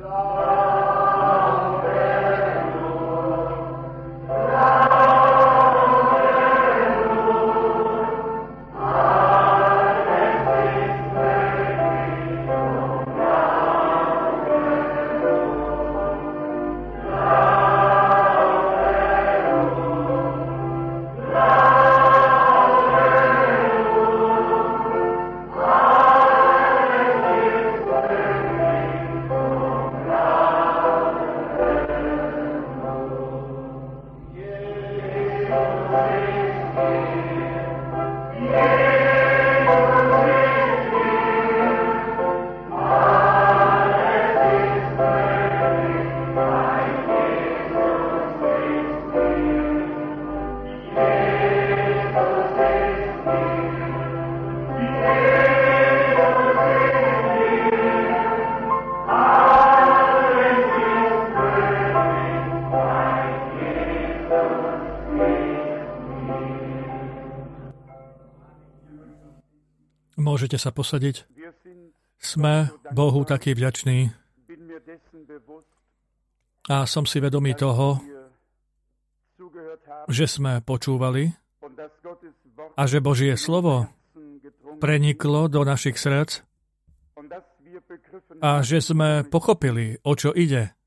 Môžete sa posadiť. Sme Bohu takí vďační a som si vedomý toho, že sme počúvali a že Božie slovo preniklo do našich srdc a že sme pochopili, o čo ide.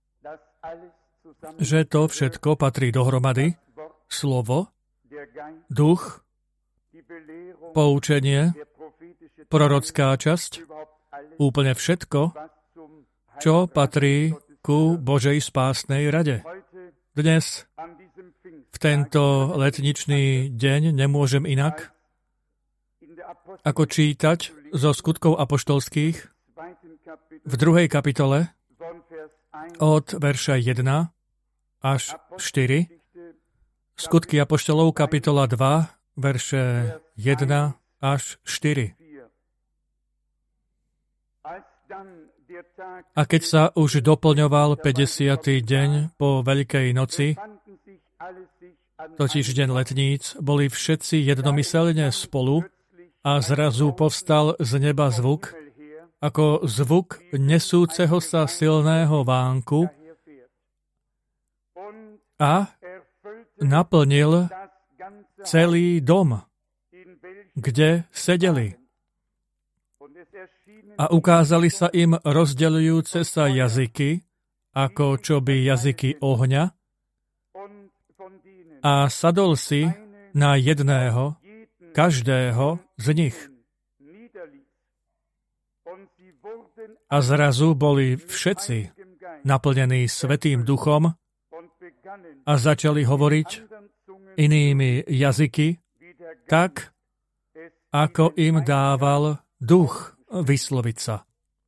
Že to všetko patrí dohromady. Slovo, duch, poučenie, prorocká časť, úplne všetko, čo patrí ku Božej spásnej rade. Dnes, v tento letničný deň, nemôžem inak, ako čítať zo Skutkov apoštolských v 2. kapitole od verša 1 až 4. Skutky apoštolov, kapitola 2, verše 1 až 4. A keď sa už doplňoval 50. deň po Veľkej noci, totiž deň letníc, boli všetci jednomyselne spolu a zrazu povstal z neba zvuk, ako zvuk nesúceho sa silného vánku a naplnil celý dom, kde sedeli. A ukázali sa im rozdeľujúce sa jazyky, ako čoby jazyky ohňa, a sadol si na jedného, každého z nich. A zrazu boli všetci naplnení Svätým Duchom a začali hovoriť inými jazyky, tak, ako im dával Duch vysloviť sa.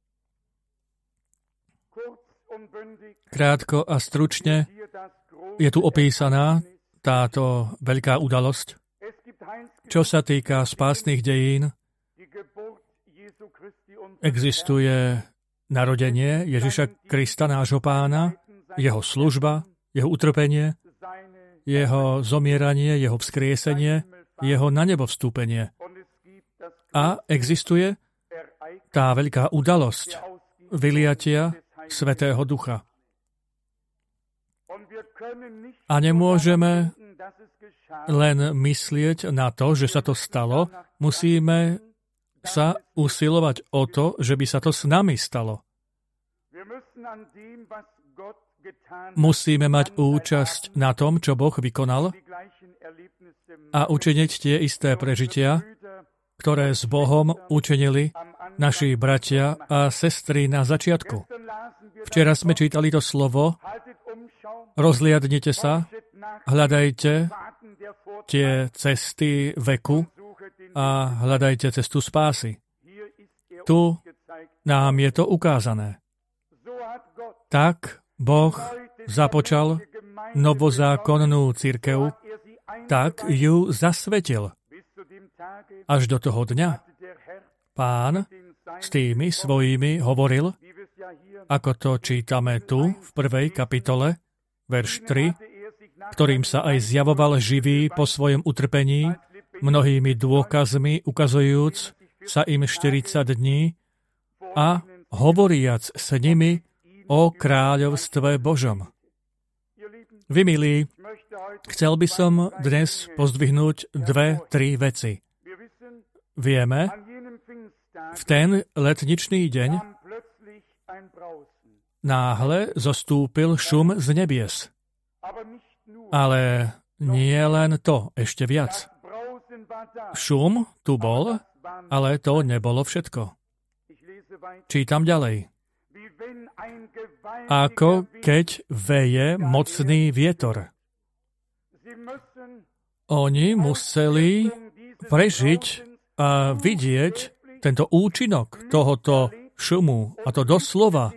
Krátko a stručne je tu opísaná táto veľká udalosť. Čo sa týka spásnych dejín, existuje narodenie Ježiša Krista, nášho Pána, jeho služba, jeho utrpenie, jeho zomieranie, jeho vzkriesenie, jeho na nebo vstúpenie. A existuje tá veľká udalosť vyliatia Svätého Ducha. A nemôžeme len myslieť na to, že sa to stalo, musíme sa usilovať o to, že by sa to s nami stalo. Musíme mať účasť na tom, čo Boh vykonal, a učiniť tie isté prežitia, ktoré s Bohom učinili naši bratia a sestry na začiatku. Včera sme čítali to slovo: rozliadnite sa, hľadajte tie cesty veku a hľadajte cestu spásy. Tu nám je to ukázané. Tak Boh započal novozákonnú cirkev, tak ju zasvetil. Až do toho dňa Pán s tými svojimi hovoril, ako to čítame tu v 1. kapitole, verš 3, ktorým sa aj zjavoval živý po svojom utrpení, mnohými dôkazmi ukazujúc sa im 40 dní a hovoriac s nimi o kráľovstve Božom. Vy, milí, chcel by som dnes pozdvihnúť 2-3 veci. Vieme, v ten letničný deň náhle zostúpil šum z nebies. Ale nie len to, ešte viac. Šum tu bol, ale to nebolo všetko. Čítam ďalej. Ako keď veje mocný vietor. Oni museli prežiť a vidieť tento účinok tohoto šumu, a to doslova.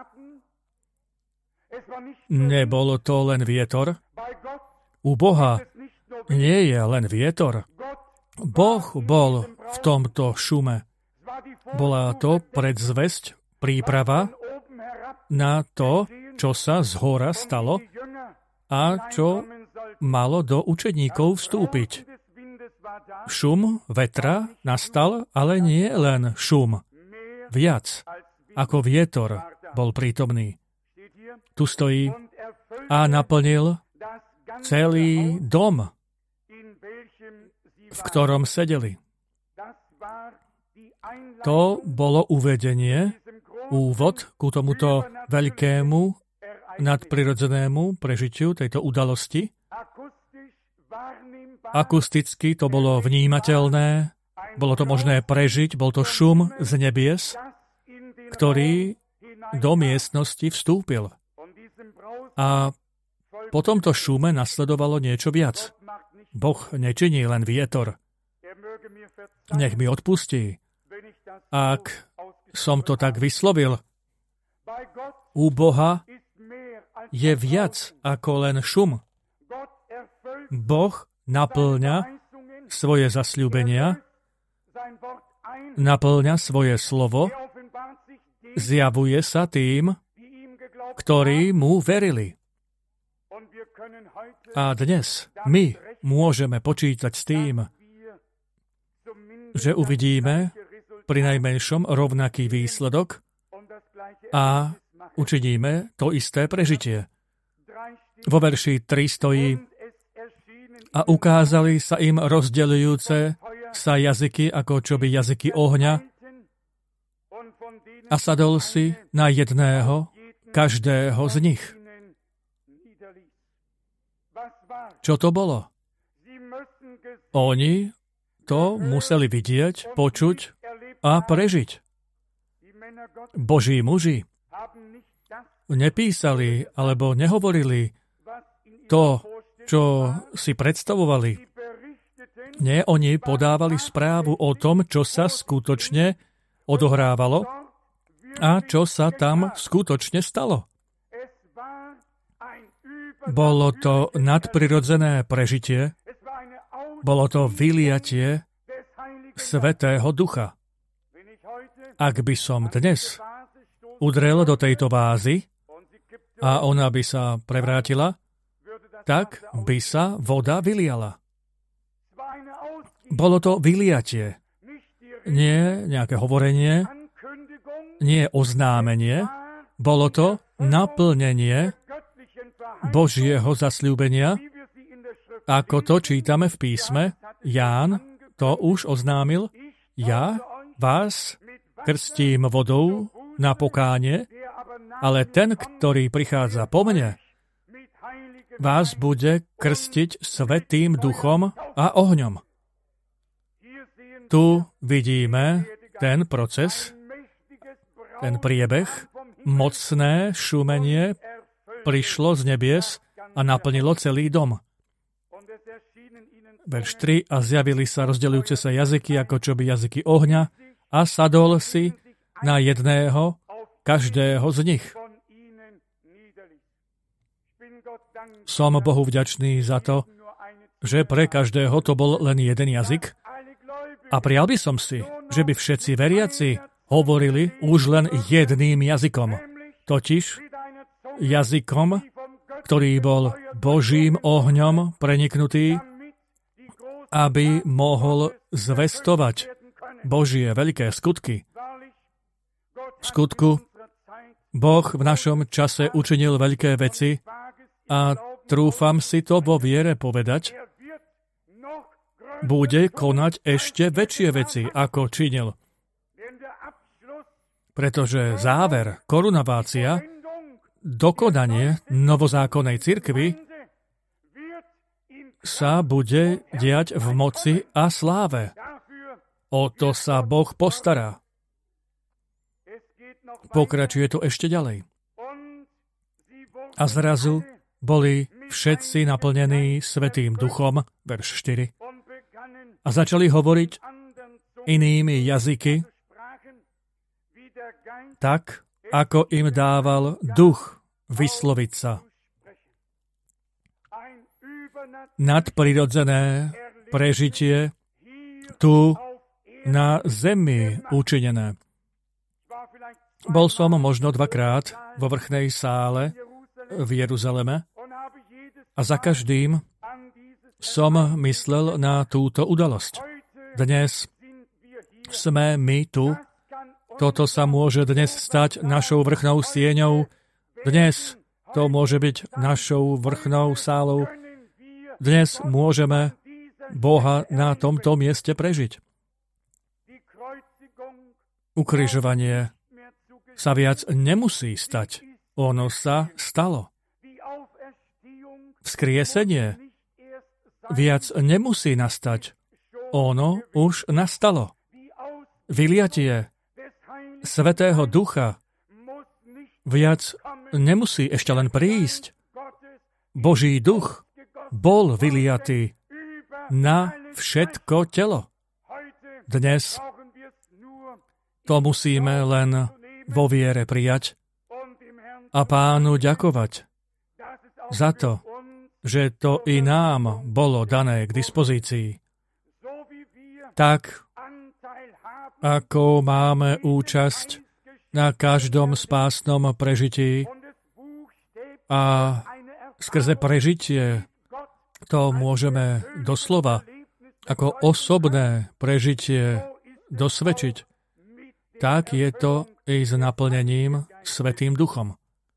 Nebolo to len vietor. U Boha nie je len vietor. Boh bol v tomto šume. Bola to predzvesť, príprava na to, čo sa zhora stalo a čo malo do učeníkov vstúpiť. Šum vetra nastal, ale nie len šum. Viac ako vietor bol prítomný. Tu stojí a naplnil celý dom, v ktorom sedeli. To bolo uvedenie, úvod ku tomuto veľkému nadprirodzenému prežitiu tejto udalosti. Akusticky to bolo vnímateľné, bolo to možné prežiť, bol to šum z nebies, ktorý do miestnosti vstúpil. A po tomto šume nasledovalo niečo viac. Boh nečiní len vietor. Nech mi odpustí, ak som to tak vyslovil. U Boha je viac ako len šum. Boh naplňa svoje zasľúbenia, naplňa svoje slovo, zjavuje sa tým, ktorí mu verili. A dnes my môžeme počítať s tým, že uvidíme prinajmenšom rovnaký výsledok a učiníme to isté prežitie. Vo verši 3 stojí: a ukázali sa im rozdeľujúce sa jazyky ako čoby jazyky ohňa a sadol si na jedného, každého z nich. Čo to bolo? Oni to museli vidieť, počuť a prežiť. Boží muži nepísali alebo nehovorili to, čo si predstavovali. Nie, oni podávali správu o tom, čo sa skutočne odohrávalo a čo sa tam skutočne stalo. Bolo to nadprirodzené prežitie, bolo to vyliatie Svätého Ducha. Ak by som dnes udrel do tejto vázy a ona by sa prevrátila, tak by sa voda vyliala. Bolo to vyliatie, nie nejaké hovorenie, nie oznámenie, bolo to naplnenie Božieho zasľúbenia, ako to čítame v písme. Ján to už oznámil: ja vás krstím vodou na pokánie, ale ten, ktorý prichádza po mne, vás bude krstiť Svätým Duchom a ohňom. Tu vidíme ten proces, ten priebeh, mocné šumenie prišlo z nebies a naplnilo celý dom. Verš 3: a zjavili sa rozdeľujúce sa jazyky ako čoby jazyky ohňa a sadol si na jedného, každého z nich. Som Bohu vďačný za to, že pre každého to bol len jeden jazyk, a prial by som si, že by všetci veriaci hovorili už len jedným jazykom, totiž jazykom, ktorý bol Božím ohňom preniknutý, aby mohol zvestovať Božie veľké skutky. V skutku Boh v našom čase učinil veľké veci a trúfam si to vo viere povedať, bude konať ešte väčšie veci, ako činil. Pretože záver, korunovácia, dokonanie novozákonnej cirkvi sa bude diať v moci a sláve. O to sa Boh postará. Pokračuje to ešte ďalej. A zrazu boli všetci naplnení Svätým Duchom, verš 4, a začali hovoriť inými jazyky, tak, ako im dával Duch vysloviť sa. Nadprirodzené prežitie tu na zemi učinené. Bol som možno 2-krát vo vrchnej sále v Jeruzaleme a za každým som myslel na túto udalosť. Dnes sme my tu. Toto sa môže dnes stať našou vrchnou sieňou. Dnes to môže byť našou vrchnou sálou. Dnes môžeme Boha na tomto mieste prežiť. Ukrižovanie sa viac nemusí stať. Ono sa stalo. Vzkriesenie viac nemusí nastať. Ono už nastalo. Vyliatie Svätého Ducha viac nemusí ešte len prísť. Boží duch bol vyliatý na všetko telo. Dnes to musíme len vo viere prijať a Pánu ďakovať za to, že to i nám bolo dané k dispozícii. Tak, ako máme účasť na každom spásnom prežití a skrze prežitie to môžeme doslova ako osobné prežitie dosvedčiť, tak je to i s naplnením Svätým Duchom.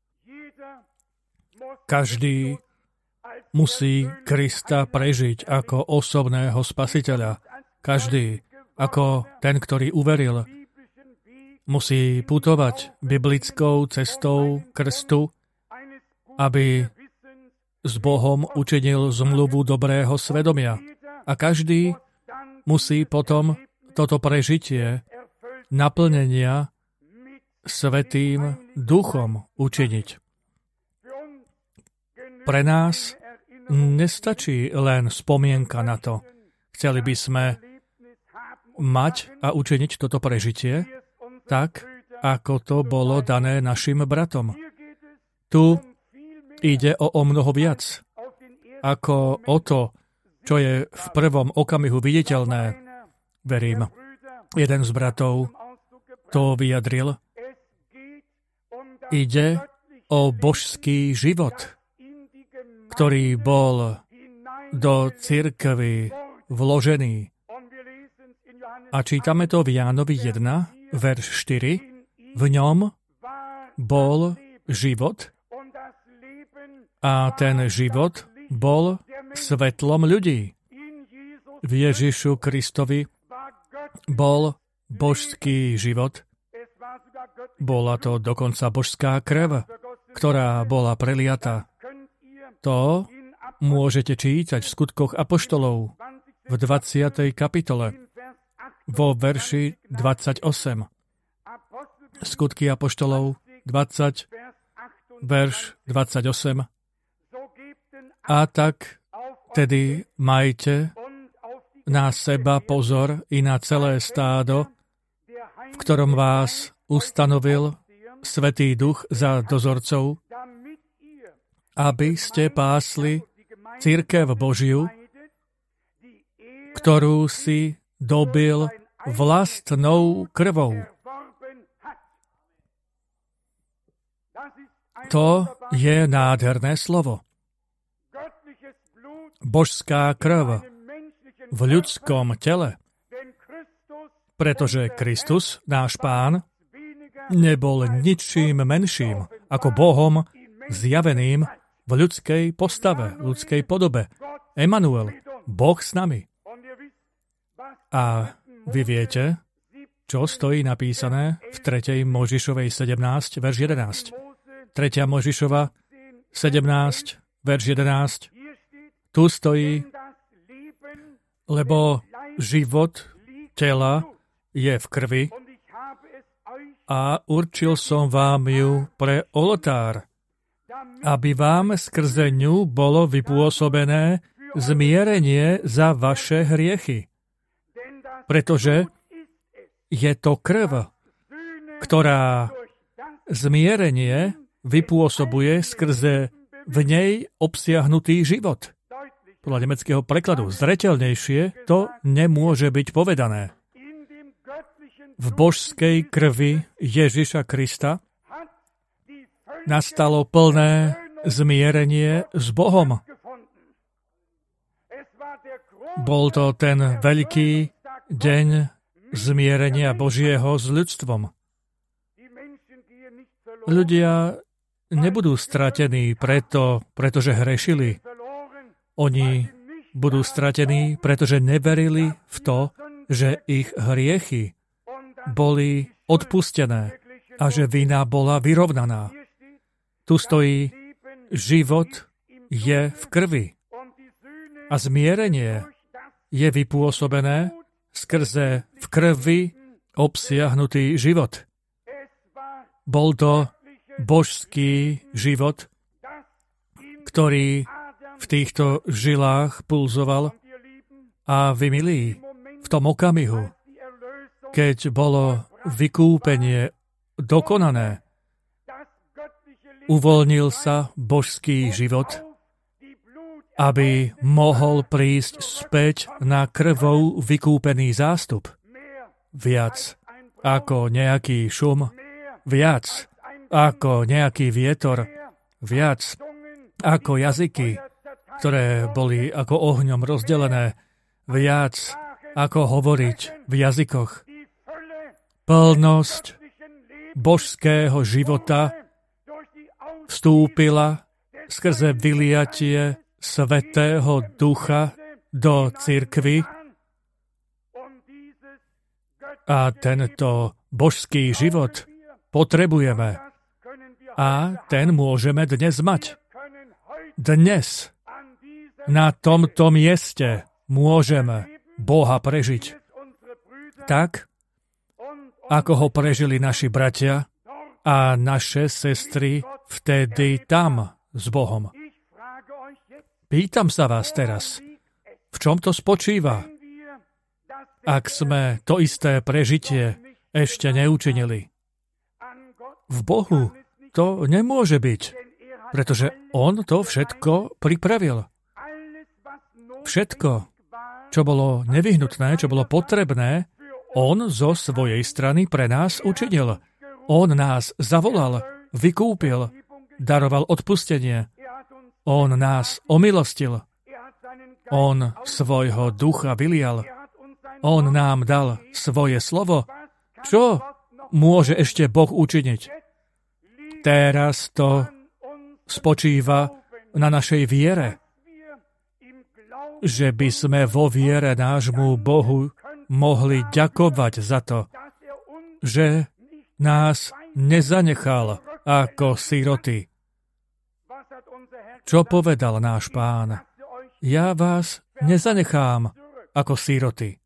Každý musí Krista prežiť ako osobného spasiteľa. Každý, ako ten, ktorý uveril, musí putovať biblickou cestou krstu, aby s Bohom učinil zmluvu dobrého svedomia. A každý musí potom toto prežitie naplnenia Svätým Duchom učiniť. Pre nás nestačí len spomienka na to. Chceli by sme mať a učiniť toto prežitie tak, ako to bolo dané našim bratom. Tu ide o mnoho viac, ako o to, čo je v prvom okamihu viditeľné. Verím, jeden z bratov to vyjadril. Ide o božský život, ktorý bol do cirkvi vložený. A čítame to v Jánovi 1, verš 4. V ňom bol život a ten život bol svetlom ľudí. V Ježišu Kristovi bol božský život. Bola to dokonca božská krv, ktorá bola preliata. To môžete čítať v Skutkoch apoštolov v 20. kapitole, vo verši 28. Skutky apoštolov 20, verš 28. A tak tedy majte na seba pozor i na celé stádo, v ktorom vás ustanovil Svätý Duch za dozorcov, aby ste pásli cirkev Božiu, ktorú si dobil vlastnou krvou. To je nádherné slovo. Božská krv v ľudskom tele, pretože Kristus, náš Pán, nebol ničím menším ako Bohom zjaveným v ľudskej postave, ľudskej podobe. Emanuel, Boh s nami. A vy viete, čo stojí napísané v 3. Mojžišovej 17, verš 11. 3. Mojžišova 17, verš 11. Tu stojí, lebo život tela je v krvi a určil som vám ju pre oltár, aby vám skrze ňu bolo vypôsobené zmierenie za vaše hriechy. Pretože je to krv, ktorá zmierenie vypôsobuje skrze v nej obsiahnutý život. Podľa nemeckého prekladu zreteľnejšie to nemôže byť povedané. V božskej krvi Ježiša Krista nastalo plné zmierenie s Bohom. Bol to ten veľký deň zmierenia Božieho s ľudstvom. Ľudia nebudú stratení pretože hrešili. Oni budú stratení, pretože neverili v to, že ich hriechy boli odpustené a že vina bola vyrovnaná. Tu stojí, život je v krvi a zmierenie je vypôsobené skrze v krvi obsiahnutý život. Bol to božský život, ktorý v týchto žilách pulzoval a vy, milí, v tom okamihu, keď bolo vykúpenie dokonané, uvoľnil sa božský život, aby mohol prísť späť na krvou vykúpený zástup. Viac ako nejaký šum, viac ako nejaký vietor, viac ako jazyky, ktoré boli ako ohňom rozdelené, viac ako hovoriť v jazykoch. Plnosť božského života vstúpila skrze vyliatie Svätého Ducha do cirkvi a tento božský život potrebujeme a ten môžeme dnes mať. Dnes na tomto mieste môžeme Boha prežiť tak, ako ho prežili naši bratia a naše sestry vtedy tam s Bohom. Pýtam sa vás teraz, v čom to spočíva, ak sme to isté prežitie ešte neučinili? V Bohu to nemôže byť, pretože On to všetko pripravil. Všetko, čo bolo nevyhnutné, čo bolo potrebné, On zo svojej strany pre nás učinil. On nás zavolal, vykúpil, daroval odpustenie. On nás omilostil. On svojho ducha vylial. On nám dal svoje slovo. Čo môže ešte Boh učiniť? Teraz to spočíva na našej viere, že by sme vo viere nášmu Bohu mohli ďakovať za to, že nás nezanechal ako siroty. Čo povedal náš Pán? Ja vás nezanechám ako siroty.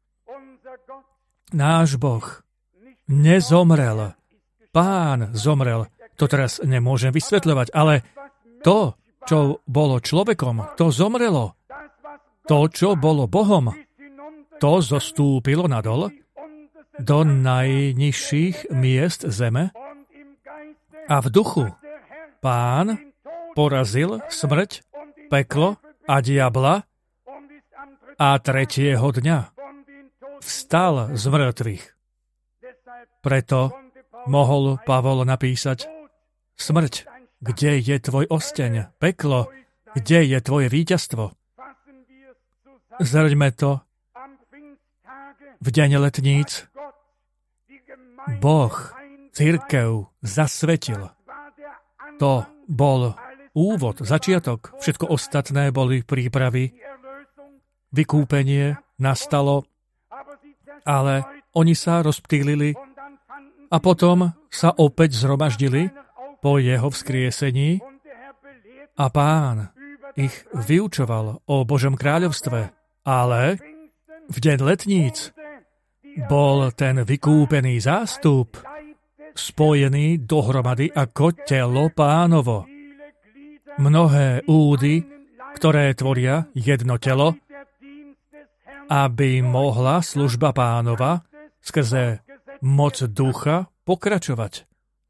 Náš Boh nezomrel. Pán zomrel. To teraz nemôžem vysvetľovať, ale to, čo bolo človekom, to zomrelo. To, čo bolo Bohom, to zostúpilo nadol do najnižších miest zeme a v duchu Pán porazil smrť, peklo a diabla a tretieho dňa vstal z mŕtvych. Preto mohol Pavol napísať: Smrť, kde je tvoj osteň? Peklo, kde je tvoje víťazstvo? Zrňme to v deň letníc. Boh cirkev zasvetil. To bol úvod, začiatok. Všetko ostatné boli prípravy. Vykúpenie nastalo, ale oni sa rozptýlili a potom sa opäť zhromaždili po jeho vzkriesení a Pán ich vyučoval o Božom kráľovstve. Ale v deň letníc bol ten vykúpený zástup spojený dohromady ako telo Pánovo. Mnohé údy, ktoré tvoria jedno telo, aby mohla služba Pánova skrze moc ducha pokračovať.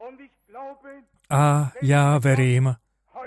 A ja verím,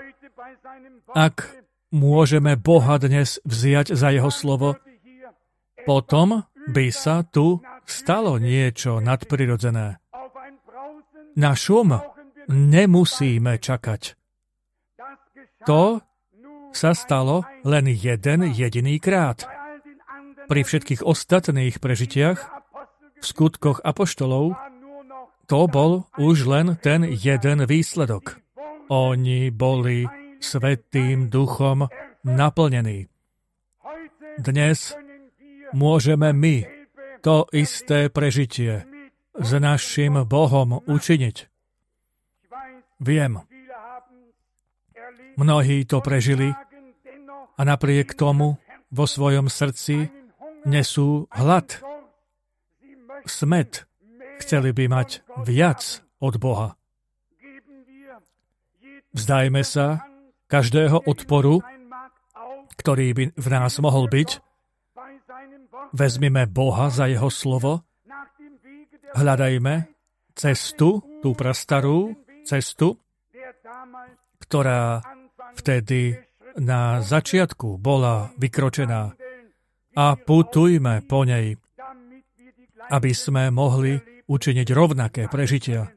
ak môžeme Boha dnes vziať za jeho slovo, potom by sa tu stalo niečo nadprirodzené. Na šum nemusíme čakať. To sa stalo len jeden jediný krát. Pri všetkých ostatných prežitiach v skutkoch apoštolov to bol už len ten jeden výsledok. Oni boli Svätým Duchom naplnení. Dnes môžeme my to isté prežitie s našim Bohom učiniť. Viem, mnohí to prežili a napriek tomu vo svojom srdci nesú hlad, smäd. Chceli by mať viac od Boha. Vzdajme sa každého odporu, ktorý by v nás mohol byť. Vezmime Boha za jeho slovo. Hľadajme cestu, tú prastarú cestu, ktorá vtedy na začiatku bola vykročená. A putujme po nej, aby sme mohli učiniť rovnaké prežitia.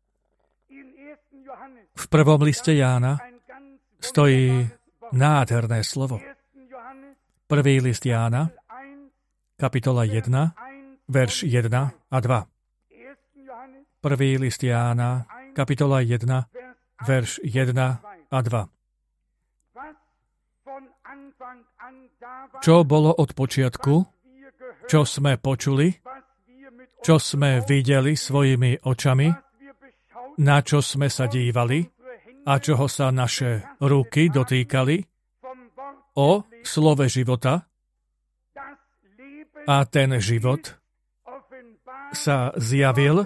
V prvom liste Jána stojí nádherné slovo. Prvý list Jána, kapitola 1, verš 1 a 2. Prvý list Jána, kapitola 1, verš 1 a 2. Čo bolo od počiatku, čo sme počuli, čo sme videli svojimi očami, na čo sme sa dívali a čoho sa naše ruky dotýkali, o slove života, a ten život sa zjavil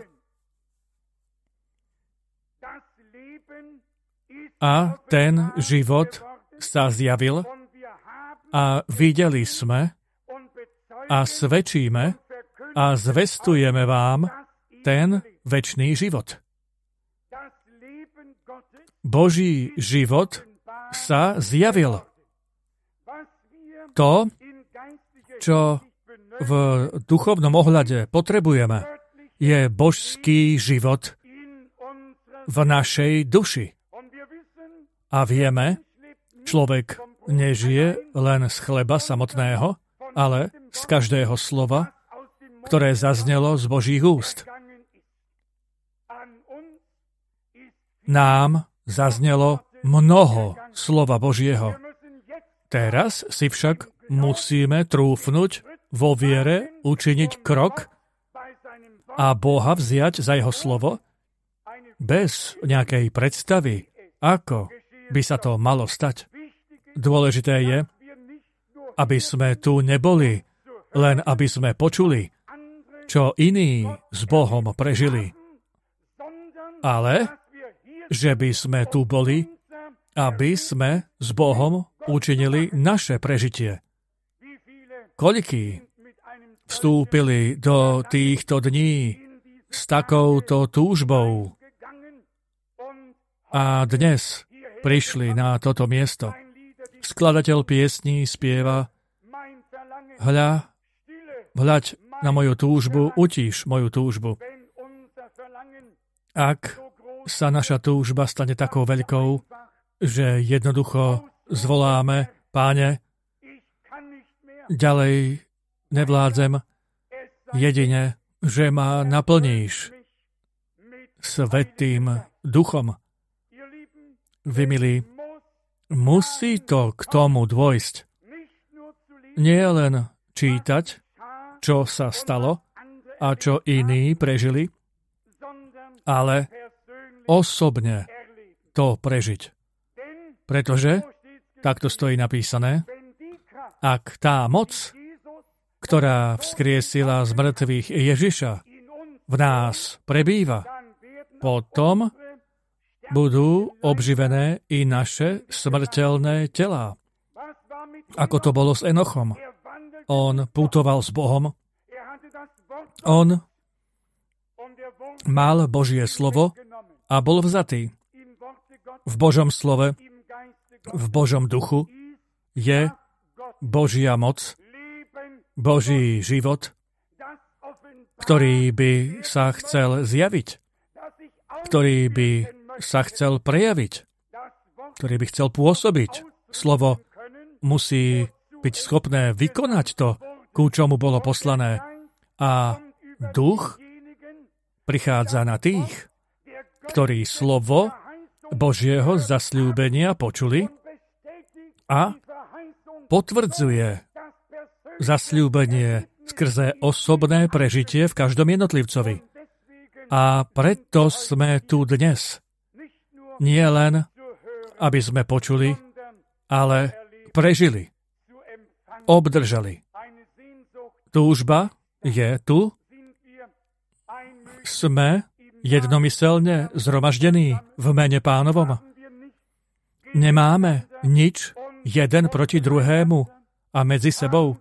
a videli sme a svedčíme a zvestujeme vám ten večný život. Boží život sa zjavil. To, čo v duchovnom ohľade potrebujeme, je božský život v našej duši. A vieme, človek nežije len z chleba samotného, ale z každého slova, ktoré zaznelo z Božích úst. Nám zaznelo mnoho slova Božieho. Teraz si však musíme trúfnuť vo viere, učiniť krok a Boha vziať za jeho slovo bez nejakej predstavy, ako by sa to malo stať. Dôležité je, aby sme tu neboli, len aby sme počuli, čo iní s Bohom prežili, ale že by sme tu boli, aby sme s Bohom učinili naše prežitie. Koľkí vstúpili do týchto dní s takouto túžbou a dnes prišli na toto miesto. Skladateľ piesní spieva: Hľaď na moju túžbu, utíš moju túžbu. Ak sa naša túžba stane takou veľkou, že jednoducho zvoláme: Páne, ďalej nevládzem, jedine, že ma naplníš Svätým Duchom. Vy, milí, musí to k tomu dôjsť. Nie len čítať, čo sa stalo a čo iní prežili, ale osobne to prežiť. Pretože, takto stojí napísané, ak tá moc, ktorá vzkriesila z mŕtvych Ježiša, v nás prebýva, potom budú obživené i naše smrteľné telá. Ako to bolo s Enochom. On putoval s Bohom. On mal Božie slovo a bol vzatý. V Božom slove, v Božom duchu je Božia moc, Boží život, ktorý by sa chcel zjaviť, ktorý by sa chcel prejaviť, ktorý by chcel pôsobiť. Slovo musí byť schopné vykonať to, ku čomu bolo poslané. A duch prichádza na tých, ktorí slovo Božieho zasľúbenia počuli a potvrdzuje zasľúbenie skrze osobné prežitie v každom jednotlivcovi. A preto sme tu dnes. Nie len, aby sme počuli, ale prežili, obdržali. Túžba je tu. Sme jednomyselne zhromaždení v mene Pánovom. Nemáme nič jeden proti druhému a medzi sebou.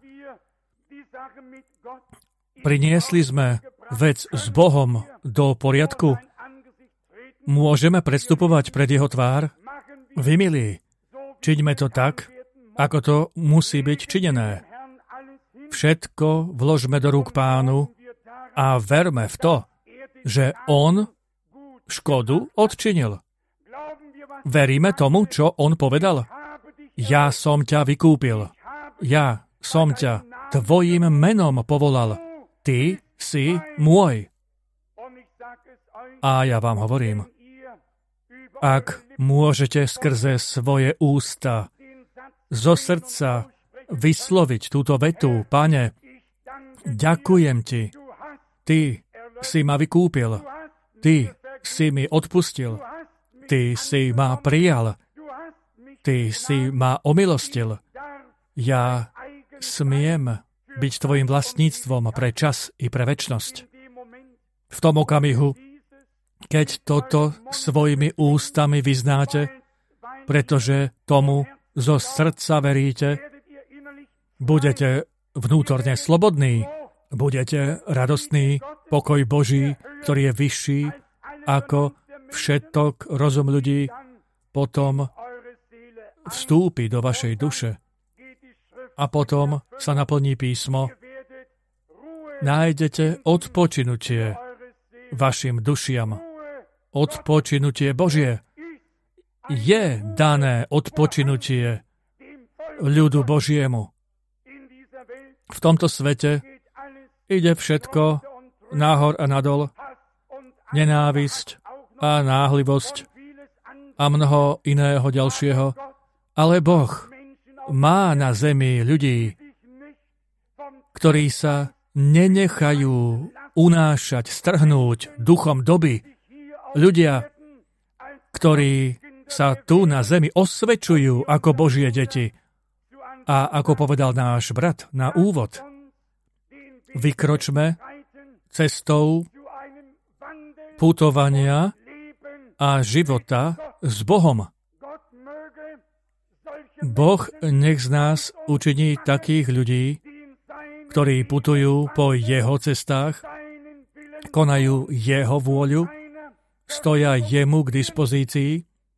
Priniesli sme vec s Bohom do poriadku. Môžeme predstupovať pred jeho tvár? Vy, milí, čiňme to tak, ako to musí byť činené. Všetko vložme do rúk Pánu a verme v to, že on škodu odčinil. Veríme tomu, čo on povedal? Ja som ťa vykúpil. Ja som ťa tvojím menom povolal. Ty si môj. A ja vám hovorím, ak môžete skrze svoje ústa zo srdca vysloviť túto vetu, Pane, ďakujem ti, ty si ma vykúpil, ty si mi odpustil, ty si ma prijal, ty si ma omilostil. Ja smiem byť tvojim vlastníctvom pre čas i pre večnosť. V tom okamihu, keď toto svojimi ústami vyznáte, pretože tomu zo srdca veríte, budete vnútorne slobodní, budete radostní, pokoj Boží, ktorý je vyšší ako všetok rozum ľudí, potom vstúpi do vašej duše. A potom sa naplní písmo. Nájdete odpočinutie vašim dušiam. Odpočinutie Božie. Je dané odpočinutie ľudu Božiemu. V tomto svete ide všetko nahor a nadol, nenávisť a náhlivosť a mnoho iného ďalšieho, ale Boh má na zemi ľudí, ktorí sa nenechajú unášať, strhnúť duchom doby. Ľudia, ktorí sa tu na zemi osvedčujú ako Božie deti. A ako povedal náš brat na úvod, vykročme cestou putovania a života s Bohom. Boh nech z nás učiní takých ľudí, ktorí putujú po jeho cestách, konajú jeho vôľu, stoja jemu k dispozícii,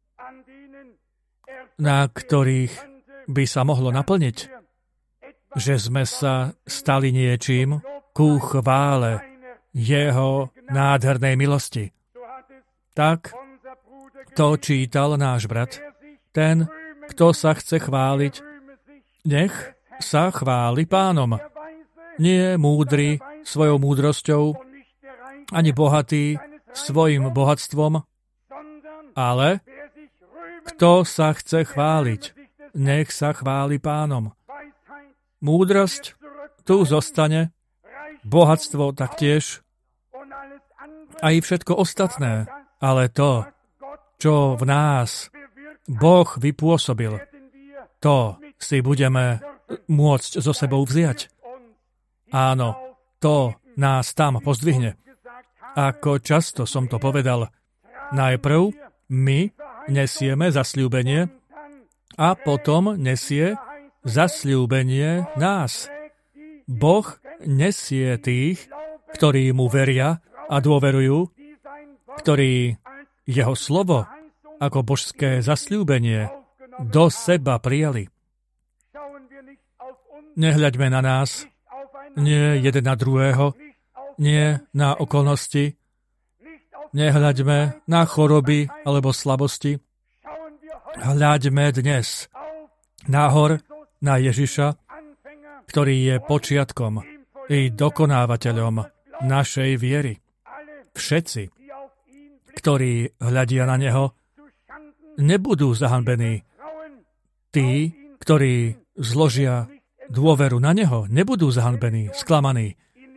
na ktorých by sa mohlo naplniť, že sme sa stali niečím ku chvále jeho nádhernej milosti. Tak to čítal náš brat. Ten, kto sa chce chváliť, nech sa chváli Pánom. Nie múdry svojou múdrosťou, ani bohatý svojim bohatstvom, ale kto sa chce chváliť, nech sa chváli Pánom. Múdrosť tu zostane, bohatstvo taktiež, aj všetko ostatné, ale to, čo v nás Boh vypôsobil, to si budeme môcť so sebou vziať. Áno, to nás tam pozdvihne. Ako často som to povedal, najprv my nesieme zasľúbenie a potom nesie zasľúbenie nás. Boh nesie tých, ktorí mu veria a dôverujú, ktorí jeho slovo ako božské zasľúbenie do seba prijali. Nehľaďme na nás, nie jeden na druhého, nie na okolnosti, nehľaďme na choroby alebo slabosti. Hľaďme dnes nahor na Ježiša, ktorý je počiatkom i dokonávateľom našej viery. Všetci, ktorí hľadia na neho, nebudú zahanbení. Tí, ktorí zložia dôveru na neho, nebudú zahanbení, sklamaní.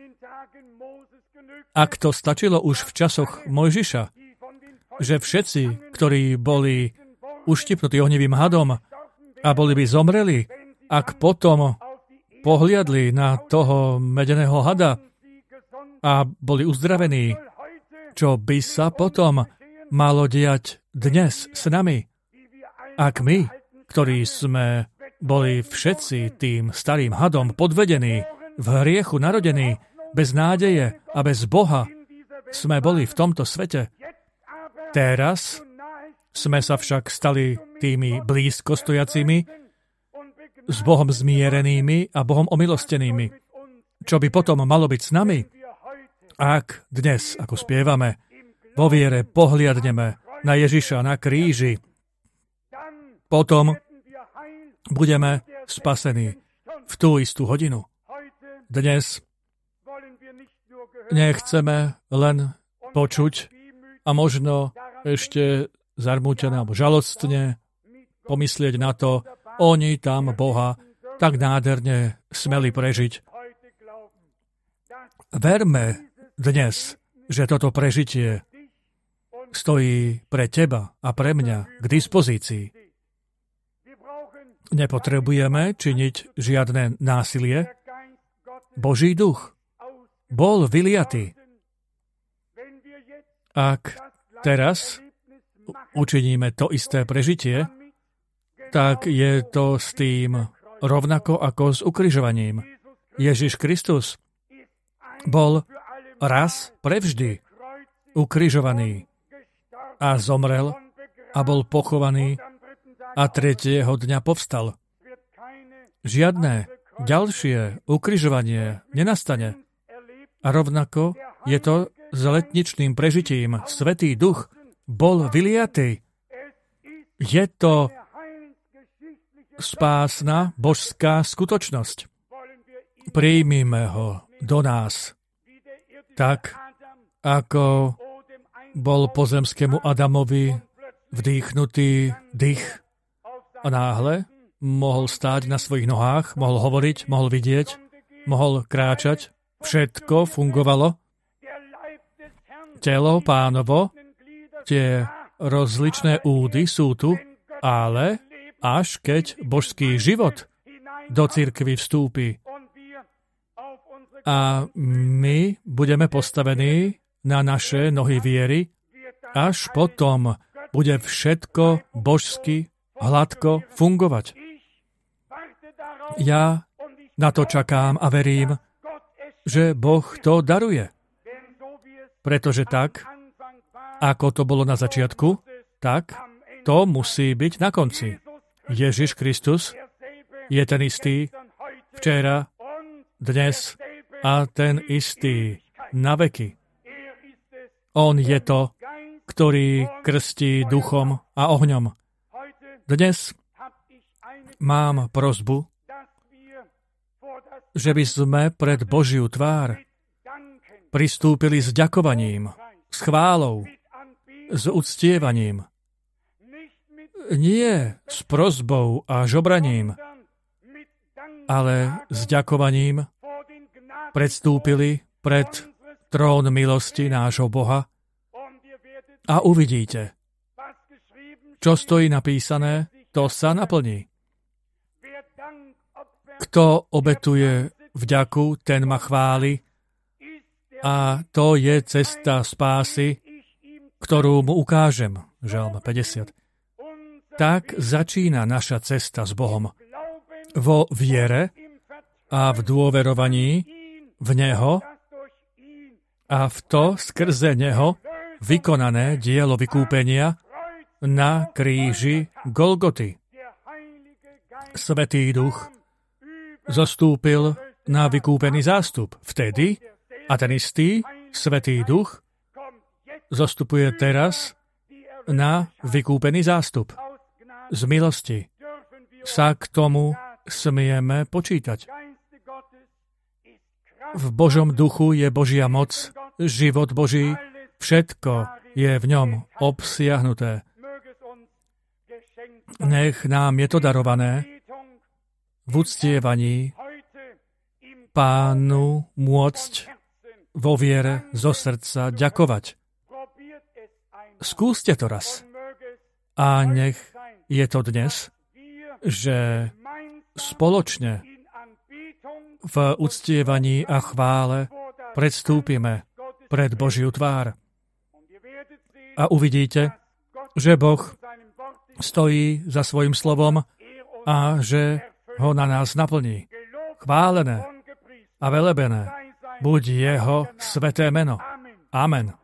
Ak to stačilo už v časoch Mojžiša, že všetci, ktorí boli uštipnutí ohnivým hadom a boli by zomreli, ak potom pohliadli na toho medeného hada a boli uzdravení, čo by sa potom malo diať dnes s nami? Ak my, ktorí sme boli všetci tým starým hadom podvedení, v hriechu narodení, bez nádeje a bez Boha, sme boli v tomto svete. Teraz sme sa však stali tými blízko stojacimi, s Bohom zmierenými a Bohom omilostenými. Čo by potom malo byť s nami? Ak dnes, ako spievame, vo viere pohliadneme na Ježiša na kríži, potom budeme spasení v tú istú hodinu. Dnes nechceme len počuť a možno ešte zarmútené alebo žalostne pomyslieť na to, oni tam Boha tak nádherne smeli prežiť. Verme dnes, že toto prežitie stojí pre teba a pre mňa k dispozícii. Nepotrebujeme činiť žiadne násilie. Boží duch bol vyliatý. Ak teraz učiníme to isté prežitie, tak je to s tým rovnako ako s ukrižovaním. Ježiš Kristus bol raz prevždy ukrižovaný a zomrel a bol pochovaný a tretieho dňa povstal. Žiadne ďalšie ukrižovanie nenastane. A rovnako je to s letničným prežitím. Svätý Duch bol vyliatý. Je to spásna božská skutočnosť. Prijmime ho do nás, tak ako bol pozemskému Adamovi vdýchnutý dých a náhle mohol stáť na svojich nohách, mohol hovoriť, mohol vidieť, mohol kráčať. Všetko fungovalo. Telo Pánovo, tie rozličné údy sú tu, ale až keď božský život do cirkvi vstúpi a my budeme postavení na naše nohy viery, až potom bude všetko božsky hladko fungovať. Ja na to čakám a verím, že Boh to daruje. Pretože tak, ako to bolo na začiatku, tak to musí byť na konci. Ježiš Kristus je ten istý včera, dnes a ten istý na veky. On je to, ktorý krstí duchom a ohňom. Dnes mám prosbu, že by sme pred Božiu tvár pristúpili s ďakovaním s chválou, s uctievaním, nie s prosbou a žobraním, ale s ďakovaním predstúpili pred trón milosti nášho Boha a uvidíte, čo stojí napísané, to sa naplní. Kto obetuje vďaku, ten ma chváli a to je cesta spásy, ktorú mu ukážem. Žalm 50. Tak začína naša cesta s Bohom. Vo viere a v dôverovaní v Neho a v to skrze Neho vykonané dielo vykúpenia na kríži Golgoty. Svätý Duch zostúpil na vykúpený zástup. Vtedy a ten istý Svätý Duch zostupuje teraz na vykúpený zástup. Z milosti sa k tomu smieme počítať. V Božom duchu je Božia moc, život Boží, všetko je v ňom obsiahnuté. Nech nám je to darované v uctievaní Pánu môcť vo viere zo srdca ďakovať. Skúste to raz. A nech je to dnes, že spoločne v uctievaní a chvále predstúpime pred Božiu tvár. A uvidíte, že Boh stojí za svojim slovom a že ho na nás naplní. Chválené a velebené buď jeho sväté meno. Amen.